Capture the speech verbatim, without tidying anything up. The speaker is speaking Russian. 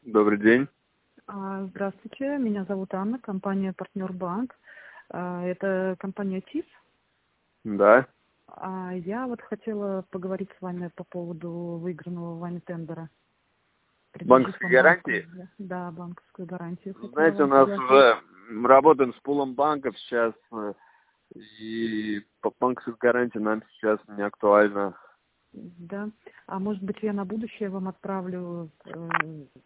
Добрый день. А, Здравствуйте, меня зовут Анна, компания «Партнер Банк». А, Это компания ТИС. Да. А Я вот хотела поговорить с вами по поводу выигранного вами тендера. Предложить Банковской вам банковскую, гарантии. да, банковскую гарантию хотела Знаете, у вам нас предложить. уже работаем с пулом банков сейчас, э, и по банковской гарантии нам сейчас не актуально. Да. А может быть, я на будущее вам отправлю э,